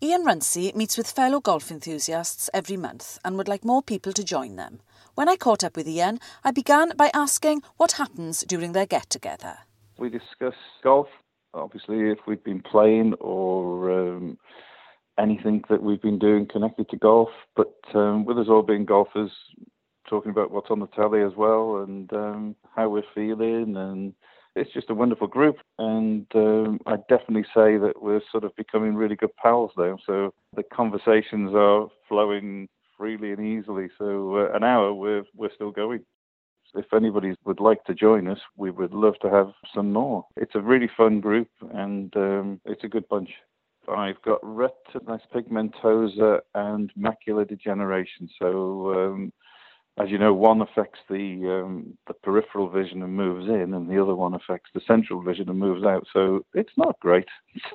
Ian Runcie meets with fellow golf enthusiasts every month and would like more people to join them. When I caught up with Ian, I began by asking what happens during their get-together. We discuss golf, obviously if we've been playing or anything that we've been doing connected to golf, but with us all being golfers, talking about what's on the telly as well and how we're feeling, and it's just a wonderful group, and I'd definitely say that we're sort of becoming really good pals now, so the conversations are flowing freely and easily, so an hour we're still going. If anybody would like to join us, we would love to have some more. It's a really fun group, and it's a good bunch. I've got retinitis pigmentosa and macular degeneration. So, as you know, one affects the peripheral vision and moves in, and the other one affects the central vision and moves out. So it's not great.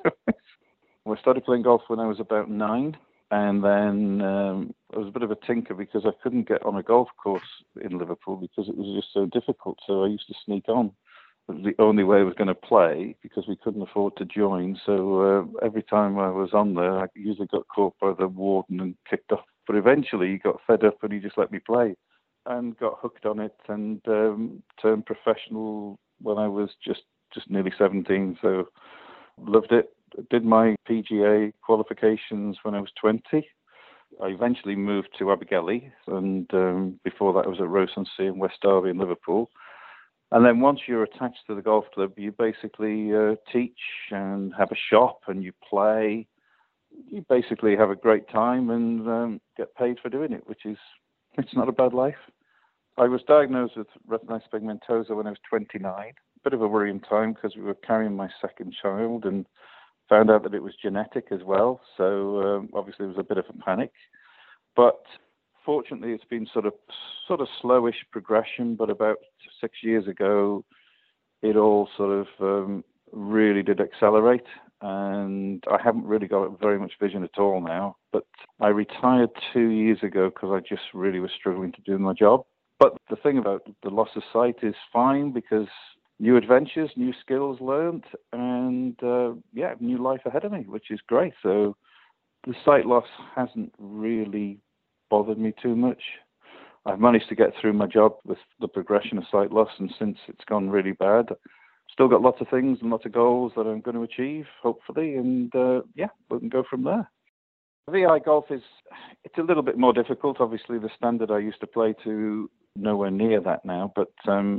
I started playing golf when I was about 9, and then I was a bit of a tinker because I couldn't get on a golf course in Liverpool because it was just so difficult. So I used to sneak on. It was the only way I was going to play because we couldn't afford to join. So every time I was on there, I usually got caught by the warden and kicked off. But eventually he got fed up and he just let me play and got hooked on it and turned professional when I was just nearly 17. So loved it. Did my PGA qualifications when I was 20. I eventually moved to Abergele, and before that I was at Roe-on-Sea in West Derby in Liverpool. And then once you're attached to the golf club, you basically teach and have a shop and you play. You basically have a great time and get paid for doing it, it's not a bad life. I was diagnosed with retinitis pigmentosa when I was 29. Bit of a worrying time because we were carrying my second child and found out that it was genetic as well. So obviously it was a bit of a panic. But fortunately, it's been sort of slowish progression, but about 6 years ago, it all sort of really did accelerate, and I haven't really got very much vision at all now, but I retired 2 years ago because I just really was struggling to do my job. But the thing about the loss of sight is fine because new adventures, new skills learned, and new life ahead of me, which is great. So the sight loss hasn't really bothered me too much. I've managed to get through my job with the progression of sight loss, and since it's gone really bad, still got lots of things and lots of goals that I'm going to achieve, hopefully, and we can go from there. VI golf it's a little bit more difficult. Obviously, the standard I used to play to, nowhere near that now, but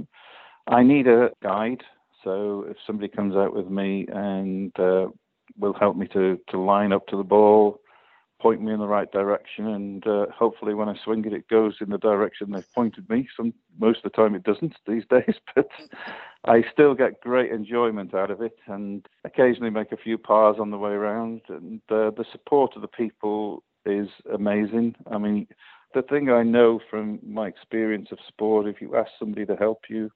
I need a guide. So if somebody comes out with me and will help me to line up to the ball, point me in the right direction, and hopefully when I swing it, it goes in the direction they've pointed me. Most of the time it doesn't these days, but I still get great enjoyment out of it and occasionally make a few pars on the way around. And the support of the people is amazing. I mean, the thing I know from my experience of sport, if you ask somebody to help you,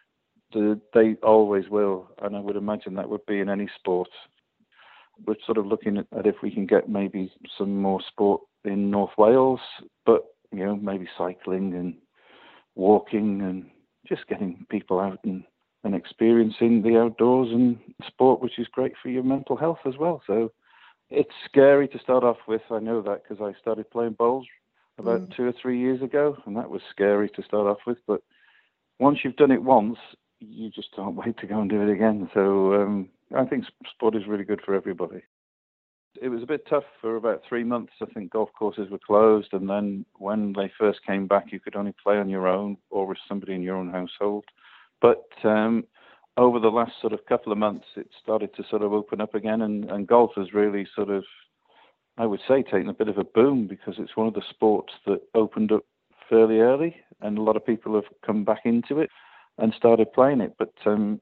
they always will. And I would imagine that would be in any sport. We're sort of looking at if we can get maybe some more sport in North Wales, but, maybe cycling and walking and just getting people out and experiencing the outdoors and sport, which is great for your mental health as well. So it's scary to start off with. I know that because I started playing bowls about 2 or 3 years ago, and that was scary to start off with. But once you've done it once, you just can't wait to go and do it again. So I think sport is really good for everybody. It was a bit tough for about 3 months. I think golf courses were closed, and then when they first came back, you could only play on your own or with somebody in your own household. But over the last sort of couple of months, it started to sort of open up again, and golf has really sort of, I would say, taken a bit of a boom because it's one of the sports that opened up fairly early, and a lot of people have come back into it and started playing it. But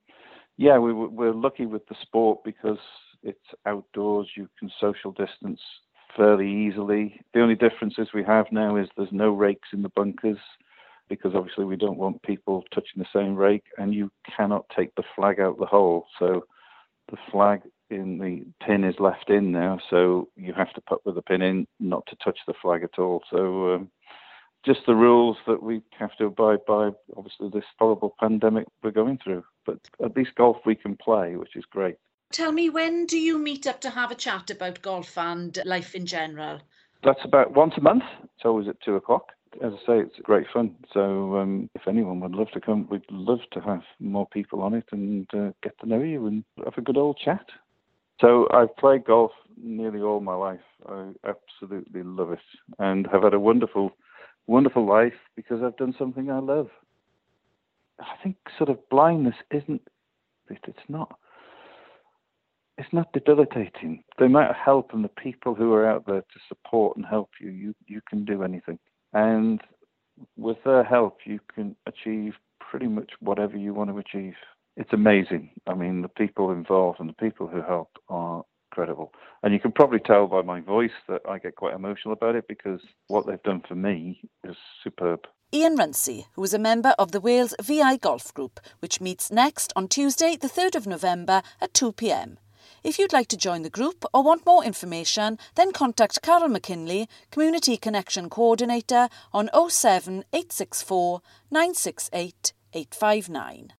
we're lucky with the sport because it's outdoors. You can social distance fairly easily. The only differences we have now is there's no rakes in the bunkers because obviously we don't want people touching the same rake, and you cannot take the flag out the hole. So the flag in the pin is left in now, so you have to put with the pin in, not to touch the flag at all. So just the rules that we have to abide by, obviously, this horrible pandemic we're going through. But at least golf we can play, which is great. Tell me, when do you meet up to have a chat about golf and life in general? That's about once a month. It's always at 2:00. As I say, it's great fun. So if anyone would love to come, we'd love to have more people on it and get to know you and have a good old chat. So I've played golf nearly all my life. I absolutely love it and have had a wonderful, wonderful life because I've done something I love. I think sort of blindness it's not debilitating. The amount of help and the people who are out there to support and help you can do anything. And with their help, you can achieve pretty much whatever you want to achieve. It's amazing. I mean, the people involved and the people who help are incredible. And you can probably tell by my voice that I get quite emotional about it because what they've done for me is superb. Ian Runcie, who is a member of the Wales VI Golf Group, which meets next on Tuesday, the 3rd of November at 2 p.m. If you'd like to join the group or want more information, then contact Carol McKinley, Community Connection Coordinator, on 07864 968 859.